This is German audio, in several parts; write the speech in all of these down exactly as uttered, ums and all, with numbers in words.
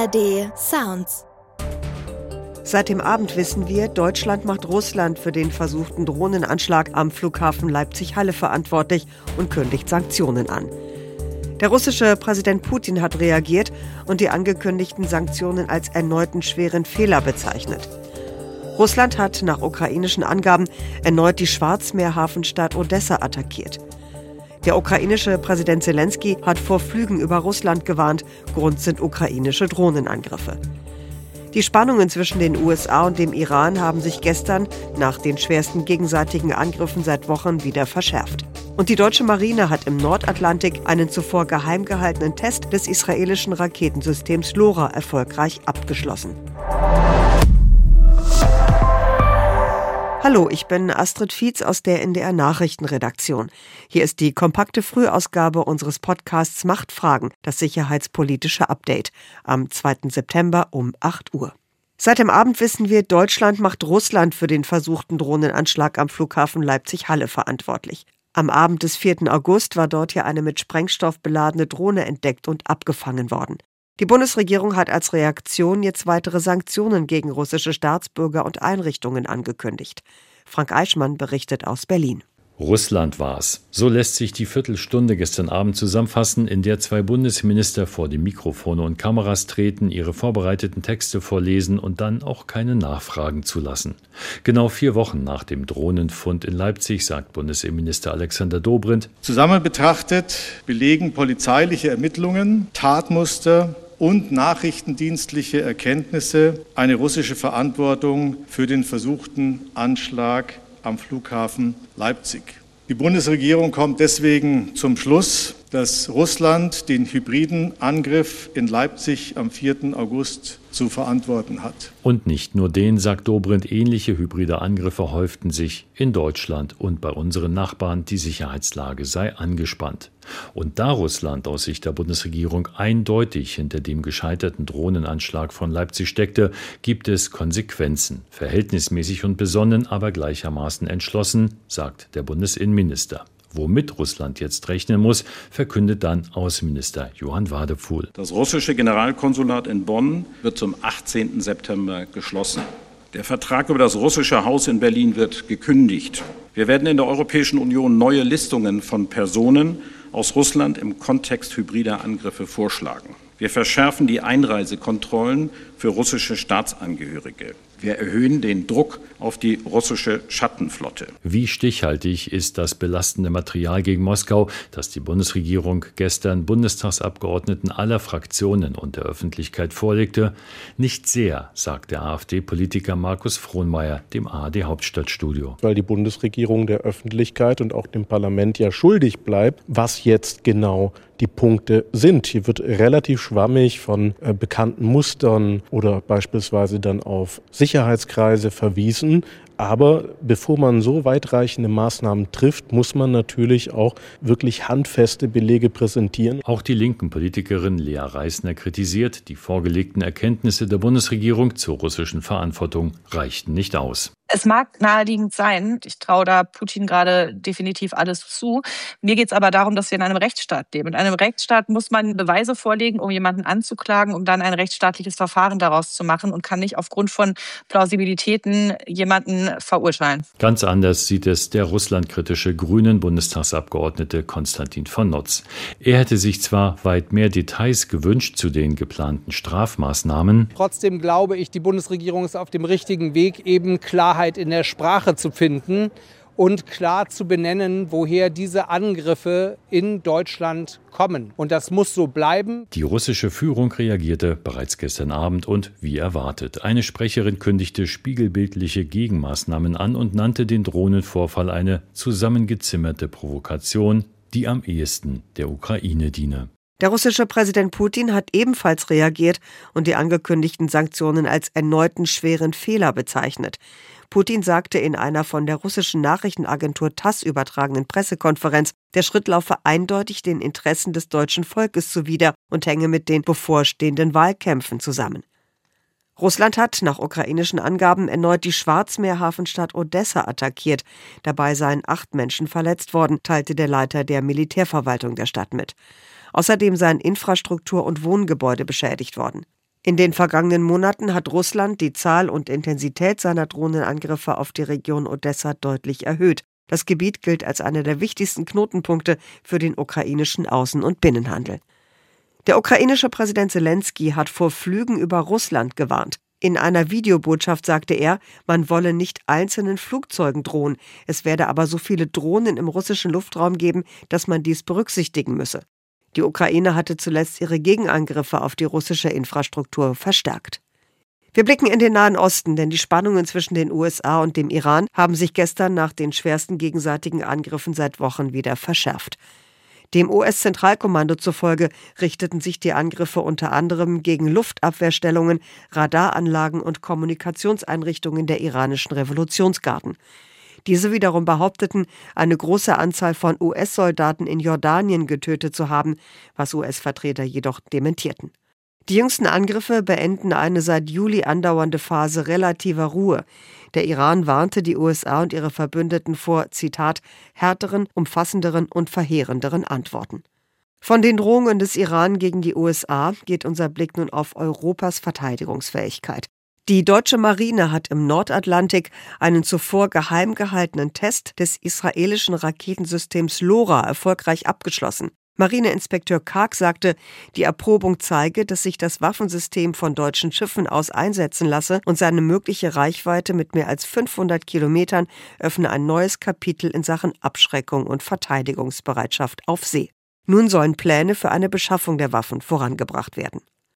A R D Sounds. Seit dem Abend wissen wir, Deutschland macht Russland für den versuchten Drohnenanschlag am Flughafen Leipzig-Halle verantwortlich und kündigt Sanktionen an. Der russische Präsident Putin hat reagiert und die angekündigten Sanktionen als erneuten schweren Fehler bezeichnet. Russland hat nach ukrainischen Angaben erneut die Schwarzmeerhafenstadt Odessa attackiert. Der ukrainische Präsident Zelensky hat vor Flügen über Russland gewarnt. Grund sind ukrainische Drohnenangriffe. Die Spannungen zwischen den U S A und dem Iran haben sich gestern nach den schwersten gegenseitigen Angriffen seit Wochen wieder verschärft. Und die deutsche Marine hat im Nordatlantik einen zuvor geheim gehaltenen Test des israelischen Raketensystems LoRa erfolgreich abgeschlossen. Hallo, ich bin Astrid Fietz aus der N D R Nachrichtenredaktion. Hier ist die kompakte Frühausgabe unseres Podcasts Machtfragen, das sicherheitspolitische Update, am zweiten September um acht Uhr. Seit dem Abend wissen wir, Deutschland macht Russland für den versuchten Drohnenanschlag am Flughafen Leipzig-Halle verantwortlich. Am Abend des vierten August war dort ja eine mit Sprengstoff beladene Drohne entdeckt und abgefangen worden. Die Bundesregierung hat als Reaktion jetzt weitere Sanktionen gegen russische Staatsbürger und Einrichtungen angekündigt. Frank Eichmann berichtet aus Berlin. Russland war's. So lässt sich die Viertelstunde gestern Abend zusammenfassen, in der zwei Bundesminister vor die Mikrofone und Kameras treten, ihre vorbereiteten Texte vorlesen und dann auch keine Nachfragen zulassen. Genau vier Wochen nach dem Drohnenfund in Leipzig, sagt Bundesinnenminister Alexander Dobrindt: Zusammen betrachtet belegen polizeiliche Ermittlungen, Tatmuster und nachrichtendienstliche Erkenntnisse eine russische Verantwortung für den versuchten Anschlag am Flughafen Leipzig. Die Bundesregierung kommt deswegen zum Schluss, dass Russland den hybriden Angriff in Leipzig am vierten August zu verantworten hat. Und nicht nur den, sagt Dobrindt, ähnliche hybride Angriffe häuften sich in Deutschland und bei unseren Nachbarn. Die Sicherheitslage sei angespannt. Und da Russland aus Sicht der Bundesregierung eindeutig hinter dem gescheiterten Drohnenanschlag von Leipzig steckte, gibt es Konsequenzen. Verhältnismäßig und besonnen, aber gleichermaßen entschlossen, sagt der Bundesinnenminister. Womit Russland jetzt rechnen muss, verkündet dann Außenminister Johann Wadephul. Das russische Generalkonsulat in Bonn wird zum achtzehnten September geschlossen. Der Vertrag über das russische Haus in Berlin wird gekündigt. Wir werden in der Europäischen Union neue Listungen von Personen aus Russland im Kontext hybrider Angriffe vorschlagen. Wir verschärfen die Einreisekontrollen für russische Staatsangehörige. Wir erhöhen den Druck auf die russische Schattenflotte. Wie stichhaltig ist das belastende Material gegen Moskau, das die Bundesregierung gestern Bundestagsabgeordneten aller Fraktionen und der Öffentlichkeit vorlegte? Nicht sehr, sagt der AfD-Politiker Markus Frohnmayer dem A R D-Hauptstadtstudio. Weil die Bundesregierung der Öffentlichkeit und auch dem Parlament ja schuldig bleibt, was jetzt genau die Punkte sind. Hier wird relativ schwammig von äh, bekannten Mustern oder beispielsweise dann auf Sicherheitskreise verwiesen. Aber bevor man so weitreichende Maßnahmen trifft, muss man natürlich auch wirklich handfeste Belege präsentieren. Auch die linken Politikerin Lea Reisner kritisiert, die vorgelegten Erkenntnisse der Bundesregierung zur russischen Verantwortung reichten nicht aus. Es mag naheliegend sein, ich traue da Putin gerade definitiv alles zu. Mir geht es aber darum, dass wir in einem Rechtsstaat leben. In einem Rechtsstaat muss man Beweise vorlegen, um jemanden anzuklagen, um dann ein rechtsstaatliches Verfahren daraus zu machen und kann nicht aufgrund von Plausibilitäten jemanden verurteilen. Ganz anders sieht es der russlandkritische Grünen-Bundestagsabgeordnete Konstantin von Notz. Er hätte sich zwar weit mehr Details gewünscht zu den geplanten Strafmaßnahmen. Trotzdem glaube ich, die Bundesregierung ist auf dem richtigen Weg, eben Klarheit in der Sprache zu finden und klar zu benennen, woher diese Angriffe in Deutschland kommen. Und das muss so bleiben. Die russische Führung reagierte bereits gestern Abend und wie erwartet. Eine Sprecherin kündigte spiegelbildliche Gegenmaßnahmen an und nannte den Drohnenvorfall eine zusammengezimmerte Provokation, die am ehesten der Ukraine diene. Der russische Präsident Putin hat ebenfalls reagiert und die angekündigten Sanktionen als erneuten schweren Fehler bezeichnet. Putin sagte in einer von der russischen Nachrichtenagentur TASS übertragenen Pressekonferenz, der Schritt laufe eindeutig den Interessen des deutschen Volkes zuwider und hänge mit den bevorstehenden Wahlkämpfen zusammen. Russland hat nach ukrainischen Angaben erneut die Schwarzmeerhafenstadt Odessa attackiert. Dabei seien acht Menschen verletzt worden, teilte der Leiter der Militärverwaltung der Stadt mit. Außerdem seien Infrastruktur und Wohngebäude beschädigt worden. In den vergangenen Monaten hat Russland die Zahl und Intensität seiner Drohnenangriffe auf die Region Odessa deutlich erhöht. Das Gebiet gilt als einer der wichtigsten Knotenpunkte für den ukrainischen Außen- und Binnenhandel. Der ukrainische Präsident Selenskyj hat vor Flügen über Russland gewarnt. In einer Videobotschaft sagte er, man wolle nicht einzelnen Flugzeugen drohen. Es werde aber so viele Drohnen im russischen Luftraum geben, dass man dies berücksichtigen müsse. Die Ukraine hatte zuletzt ihre Gegenangriffe auf die russische Infrastruktur verstärkt. Wir blicken in den Nahen Osten, denn die Spannungen zwischen den U S A und dem Iran haben sich gestern nach den schwersten gegenseitigen Angriffen seit Wochen wieder verschärft. Dem U S-Zentralkommando zufolge richteten sich die Angriffe unter anderem gegen Luftabwehrstellungen, Radaranlagen und Kommunikationseinrichtungen der iranischen Revolutionsgarden. Diese wiederum behaupteten, eine große Anzahl von U S-Soldaten in Jordanien getötet zu haben, was U S-Vertreter jedoch dementierten. Die jüngsten Angriffe beenden eine seit Juli andauernde Phase relativer Ruhe. Der Iran warnte die U S A und ihre Verbündeten vor, Zitat, härteren, umfassenderen und verheerenderen Antworten. Von den Drohungen des Iran gegen die U S A geht unser Blick nun auf Europas Verteidigungsfähigkeit. Die deutsche Marine hat im Nordatlantik einen zuvor geheim gehaltenen Test des israelischen Raketensystems LoRa erfolgreich abgeschlossen. Marineinspekteur Karg sagte, die Erprobung zeige, dass sich das Waffensystem von deutschen Schiffen aus einsetzen lasse und seine mögliche Reichweite mit mehr als fünfhundert Kilometern öffne ein neues Kapitel in Sachen Abschreckung und Verteidigungsbereitschaft auf See. Nun sollen Pläne für eine Beschaffung der Waffen vorangebracht werden.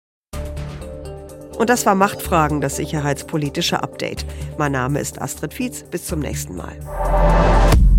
Und das war Machtfragen, das sicherheitspolitische Update. Mein Name ist Astrid Fietz. Bis zum nächsten Mal.